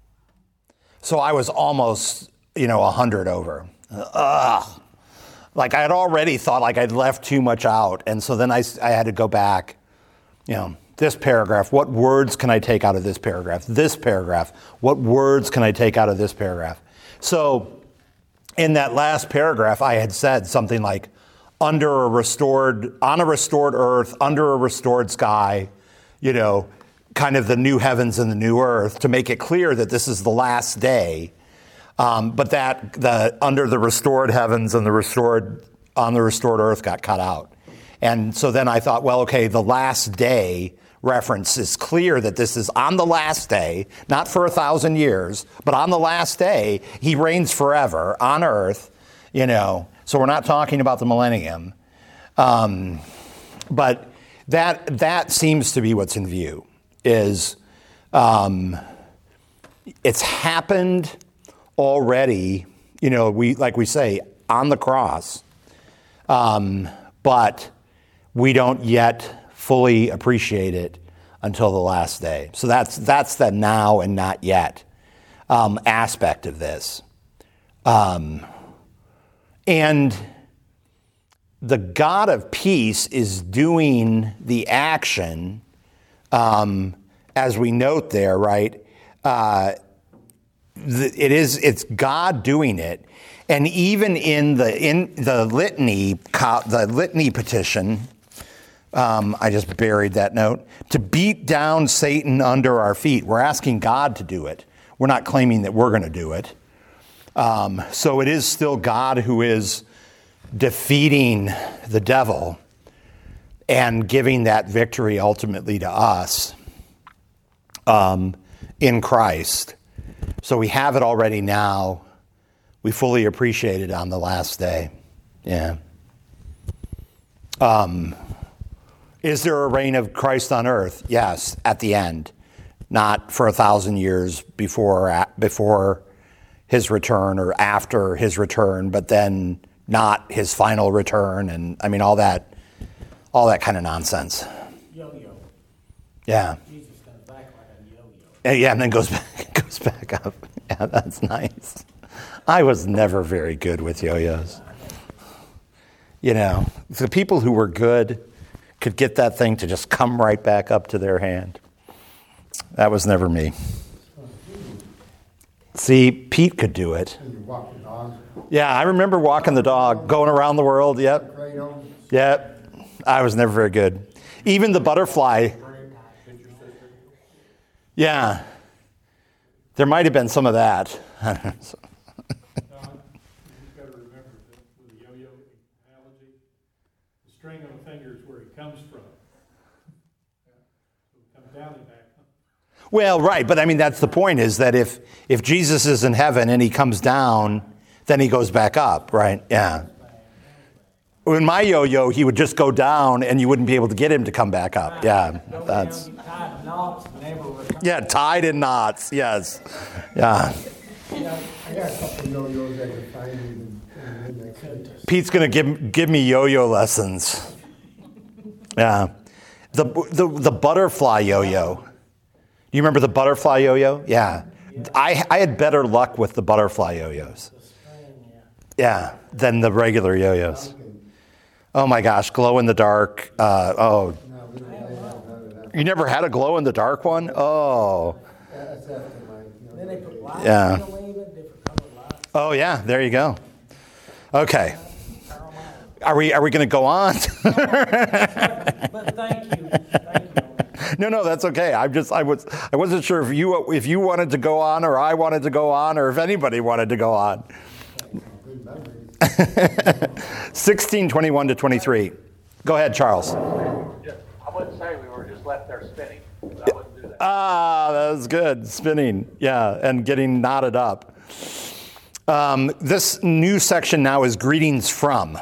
Speaker 1: So I was almost, you know, one hundred over. Ugh. Like I had already thought like I'd left too much out. And so then I, I had to go back, you know, this paragraph, what words can I take out of this paragraph? This paragraph, what words can I take out of this paragraph? So in that last paragraph, I had said something like, under a restored, on a restored earth, under a restored sky, you know, kind of the new heavens and the new earth, to make it clear that this is the last day. Um, but that the under the restored heavens and the restored on the restored earth got cut out. And so then I thought, well, okay, the last day reference is clear that this is on the last day, not for a thousand years, but on the last day, He reigns forever on earth, you know. So we're not talking about the millennium. Um, but that that seems to be what's in view, is um, it's happened already, you know, we like we say, on the cross, um, but we don't yet fully appreciate it until the last day. So that's that's the now and not yet um, aspect of this. Um, and the God of peace is doing the action, um, as we note there, right? Uh, It is, it's God doing it. And even in the, in the litany, the litany petition, um, I just buried that note, to beat down Satan under our feet. We're asking God to do it. We're not claiming that we're going to do it. Um, so it is still God who is defeating the devil and giving that victory ultimately to us um, in Christ. So we have it already now. We fully appreciate it on the last day. Yeah. Um, is there a reign of Christ on earth? Yes, at the end. Not for a thousand years before before His return or after His return, but then not His final return, and I mean all that, all that kind of nonsense.
Speaker 4: Yo-yo.
Speaker 1: Yeah.
Speaker 4: Jesus comes back like a yo-yo.
Speaker 1: And yeah, and then goes back, goes back up. Yeah, that's nice. I was never very good with yo-yos. You know, the people who were good could get that thing to just come right back up to their hand. That was never me. See, Pete could do it.
Speaker 6: And you walk the dog.
Speaker 1: Yeah, I remember walking the dog, going around the world. Yep.
Speaker 6: Crayons.
Speaker 1: Yep. I was never very good. Even the butterfly. Yeah. There might have been some of that.
Speaker 2: Don, you've got to remember that with the yo-yo analogy, the string on the finger is where it comes from. So it comes down and back.
Speaker 1: Well, right, but I mean, that's the point, is that if, if Jesus is in heaven and he comes down, then he goes back up, right? Yeah. In my yo-yo, he would just go down and you wouldn't be able to get him to come back up. Yeah, that's...
Speaker 4: Tied knots, never return.
Speaker 1: Yeah, tied in knots, yes. Yeah.
Speaker 6: I got a couple of yo-yos I could find in the, in the next.
Speaker 1: Pete's going to give give me yo-yo lessons. Yeah. The, the, the butterfly yo-yo. Do you remember the butterfly yo-yo? Yeah. I, I had better luck with the butterfly yo-yos. Yeah, than the regular yo-yos. Oh my gosh, glow in the dark. Uh, oh, you never had a glow in the dark one? Oh,
Speaker 6: That's after my, you know,
Speaker 4: Then they put lights
Speaker 1: Yeah.
Speaker 4: in them even, different colored lights.
Speaker 1: oh yeah. There you go. Okay. Are we are we going to go on?
Speaker 4: But thank you, thank you.
Speaker 1: No, no, that's okay. I'm just I was I wasn't sure if you if you wanted to go on or I wanted to go on or if anybody wanted to go on.
Speaker 6: good memories.
Speaker 1: sixteen twenty-one to twenty-three. Go ahead, Charles.
Speaker 3: Just, I wouldn't say we were just left there spinning. I wouldn't do that.
Speaker 1: Ah, that was good. Spinning, yeah, and getting knotted up. Um, this new section now is greetings from.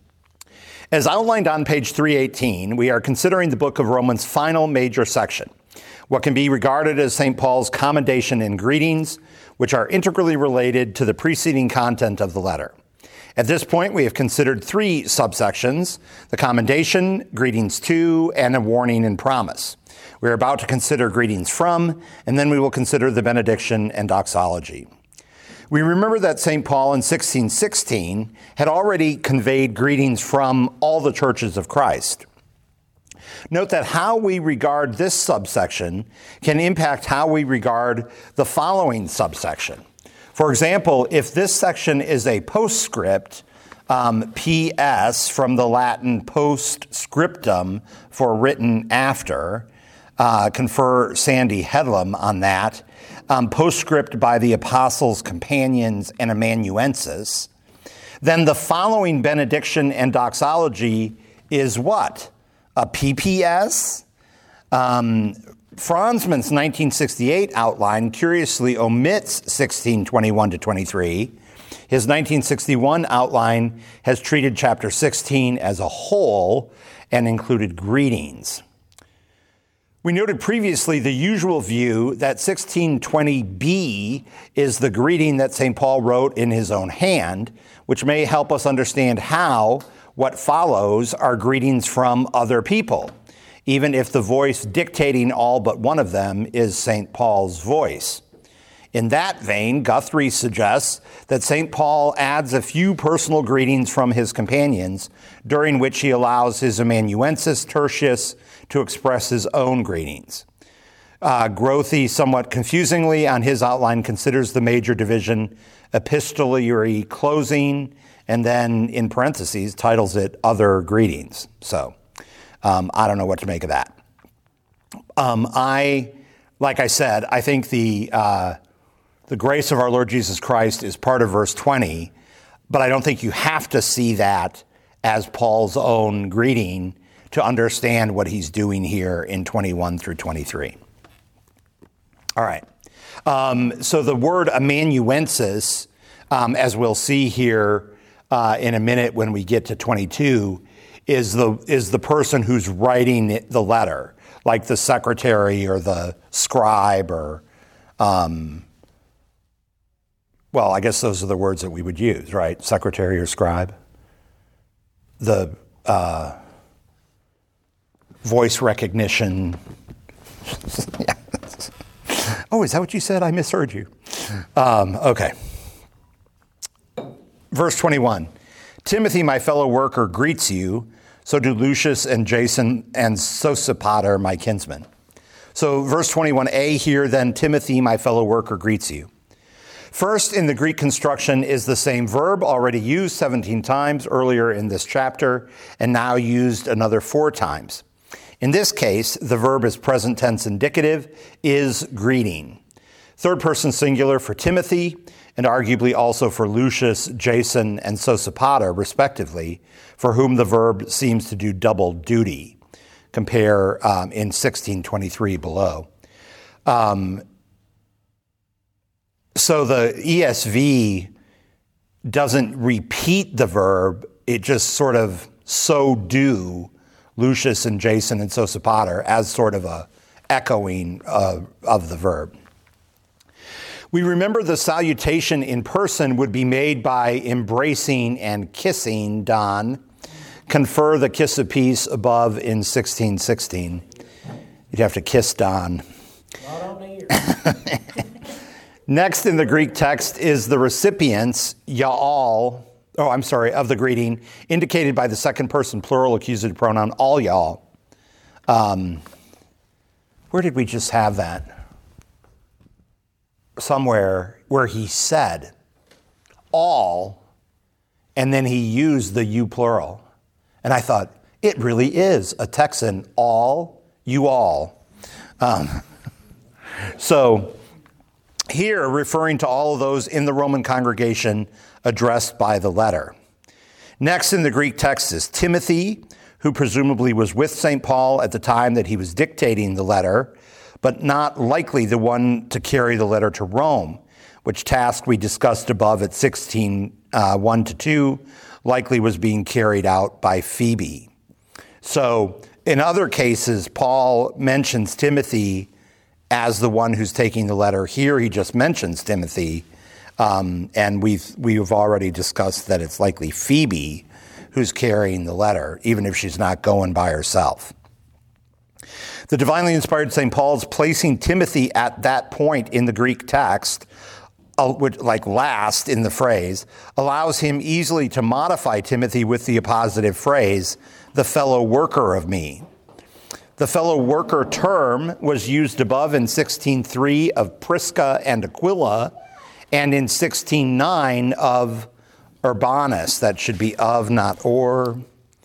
Speaker 1: As outlined on page three eighteen, we are considering the book of Romans' final major section, what can be regarded as Saint Paul's commendation and greetings, which are integrally related to the preceding content of the letter. At this point, we have considered three subsections: the commendation, greetings to, and a warning and promise. We are about to consider greetings from, and then we will consider the benediction and doxology. We remember that Saint Paul in sixteen sixteen had already conveyed greetings from all the churches of Christ. Note that how we regard this subsection can impact how we regard the following subsection. For example, if this section is a postscript, um, P S from the Latin postscriptum for written after, uh, confer Sandy Headlam on that, um, postscript by the apostles, companions, and amanuensis, then the following benediction and doxology is what? A P P S? Um, Franzmann's nineteen sixty-eight outline curiously omits sixteen twenty-one to twenty-three. His nineteen sixty-one outline has treated chapter sixteen as a whole and included greetings. We noted previously the usual view that sixteen twenty b is the greeting that Saint Paul wrote in his own hand, which may help us understand how what follows are greetings from other people, even if the voice dictating all but one of them is Saint Paul's voice. In that vein, Guthrie suggests that Saint Paul adds a few personal greetings from his companions, during which he allows his amanuensis Tertius to express his own greetings. Uh, Grothe, somewhat confusingly on his outline, considers the major division epistolary closing, and then in parentheses titles it other greetings. So um, I don't know what to make of that. Um, I, like I said, I think the uh, the grace of our Lord Jesus Christ is part of verse twenty, but I don't think you have to see that as Paul's own greeting to understand what he's doing here in twenty-one through twenty-three. All right. Um, so the word amanuensis, um, as we'll see here uh, in a minute when we get to twenty-two, is the is the person who's writing the letter, like the secretary or the scribe or, um, well, I guess those are the words that we would use, right? Secretary or scribe. The uh, voice recognition Yeah. Oh, is that what you said? I misheard you. Um, okay. Verse twenty-one. Timothy, my fellow worker, greets you. So do Lucius and Jason and Sosipater, my kinsmen. So verse twenty-one a here, then Timothy, my fellow worker, greets you. First, in the Greek construction is the same verb already used seventeen times earlier in this chapter and now used another four times. In this case, the verb is present tense indicative, is greeting. Third person singular for Timothy, and arguably also for Lucius, Jason, and Sosipater, respectively, for whom the verb seems to do double duty. Compare um, in sixteen twenty-three below. Um, so the E S V doesn't repeat the verb, it just sort of so do Lucius and Jason and Sosipater as sort of a echoing uh, of the verb. We remember the salutation in person would be made by embracing and kissing Don. Confer the kiss of peace above in sixteen sixteen. You'd have to kiss Don.
Speaker 4: Not on here.
Speaker 1: Next in the Greek text is the recipients, y'all, oh, I'm sorry, of the greeting, indicated by the second person plural accusative pronoun, all y'all. Um, where did we just have that? Somewhere where he said all, and then he used the you plural. And I thought, it really is a Texan, all, you all. Um, so here, referring to all of those in the Roman congregation addressed by the letter. Next in the Greek text is Timothy, who presumably was with Saint Paul at the time that he was dictating the letter, but not likely the one to carry the letter to Rome, which task we discussed above at sixteen, uh, one to two, likely was being carried out by Phoebe. So in other cases, Paul mentions Timothy as the one who's taking the letter. Here he just mentions Timothy, um, and we've we've already discussed that it's likely Phoebe who's carrying the letter, even if she's not going by herself. The divinely inspired Saint Paul's placing Timothy at that point in the Greek text, uh, which, like last in the phrase, allows him easily to modify Timothy with the appositive phrase, the fellow worker of me. The fellow worker term was used above in sixteen three of Prisca and Aquila, and in sixteen nine of Urbanus. That should be of, not or,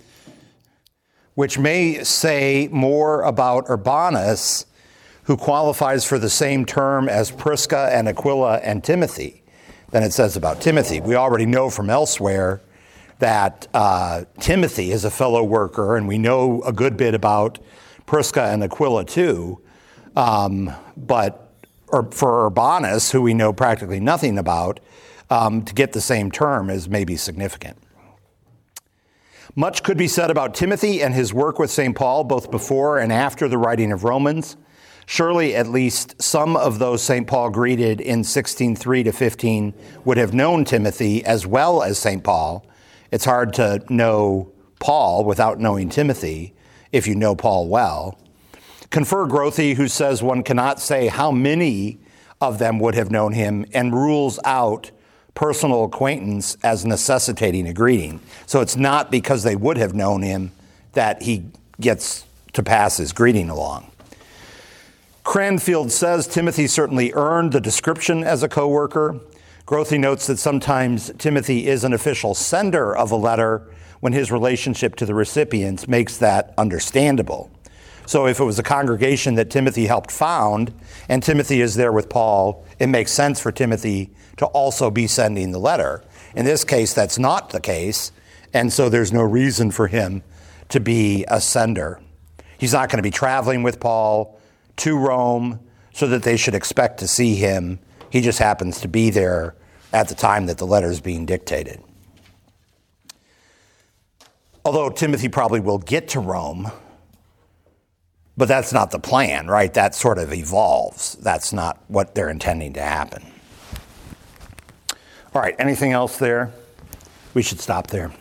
Speaker 1: which may say more about Urbanus, who qualifies for the same term as Prisca and Aquila and Timothy, than it says about Timothy. We already know from elsewhere that uh, Timothy is a fellow worker, and we know a good bit about Prisca and Aquila too, um, but or for Urbanus, who we know practically nothing about, um, to get the same term is maybe significant. Much could be said about Timothy and his work with Saint Paul, both before and after the writing of Romans. Surely at least some of those Saint Paul greeted in sixteen three to fifteen would have known Timothy as well as Saint Paul. It's hard to know Paul without knowing Timothy, if you know Paul well. Confer Grothe, who says one cannot say how many of them would have known him, and rules out personal acquaintance as necessitating a greeting. So it's not because they would have known him that he gets to pass his greeting along. Cranfield says Timothy certainly earned the description as a co-worker. Grothe notes that sometimes Timothy is an official sender of a letter when his relationship to the recipients makes that understandable. So if it was a congregation that Timothy helped found, and Timothy is there with Paul, it makes sense for Timothy to also be sending the letter. In this case, that's not the case, and so there's no reason for him to be a sender. He's not going to be traveling with Paul to Rome so that they should expect to see him. He just happens to be there at the time that the letter is being dictated. Although Timothy probably will get to Rome, but that's not the plan, right? That sort of evolves. That's not what they're intending to happen. All right, anything else there? We should stop there.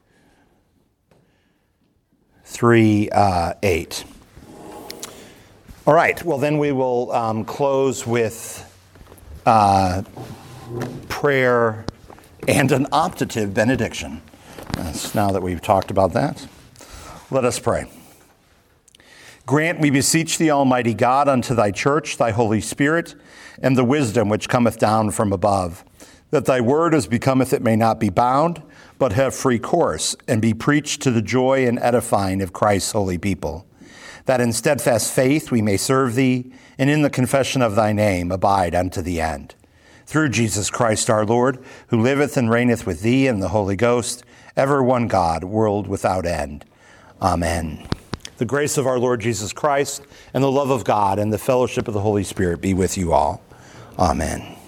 Speaker 1: three, uh, eight. All right, well, then we will um, close with uh, prayer and an optative benediction. That's now that we've talked about that, let us pray. Grant, we beseech thee, Almighty God, unto thy church, thy Holy Spirit, and the wisdom which cometh down from above, that thy word as becometh it may not be bound, but have free course, and be preached to the joy and edifying of Christ's holy people, that in steadfast faith we may serve thee, and in the confession of thy name abide unto the end. Through Jesus Christ our Lord, who liveth and reigneth with thee and the Holy Ghost, ever one God, world without end. Amen. The grace of our Lord Jesus Christ, and the love of God, and the fellowship of the Holy Spirit be with you all. Amen.